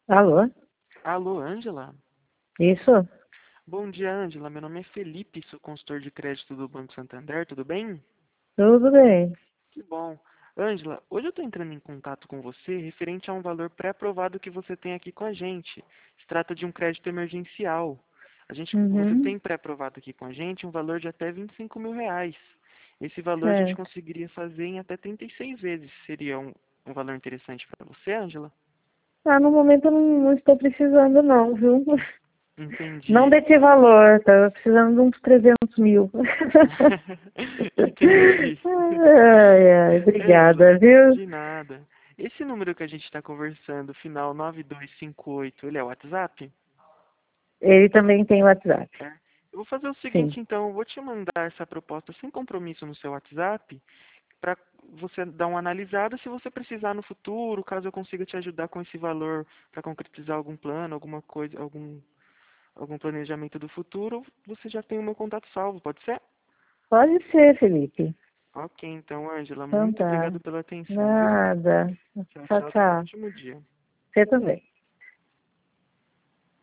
Alô? Alô, Ângela? Isso? Bom dia, Ângela. Meu nome é Felipe, sou consultor de crédito do Banco Santander, tudo bem? Tudo bem. Que bom. Ângela, hoje eu estou entrando em contato com você referente a um valor pré-aprovado que você tem aqui com a gente. Se trata de um crédito emergencial. Você Uhum, tem pré-aprovado aqui com a gente um valor de até R$ 25.000. Esse valor a gente certo. conseguiria fazer em até 36 vezes. Seria um valor interessante para você, Ângela? No momento eu não estou precisando não, viu? Não Entendi. desse valor, tá precisando de uns 300 mil. Entendi. Ai, ai, Ângela, obrigada, viu? de nada. Esse número que a gente está conversando, final 9258, ele é o WhatsApp? Ele também tem WhatsApp. É. Eu vou fazer o Sim. seguinte, então, eu vou te mandar essa proposta sem compromisso no seu WhatsApp, para você dar uma analisada. Se você precisar no futuro, caso eu consiga te ajudar com esse valor para concretizar algum plano, alguma coisa, algum planejamento do futuro, você já tem o meu contato salvo, pode ser? Pode ser, Felipe. Ok, então, Ângela, Então muito tá. obrigado pela atenção, viu? Nada. Tchau, Tchau, tchau, tenha um tchau. ótimo dia. Você também.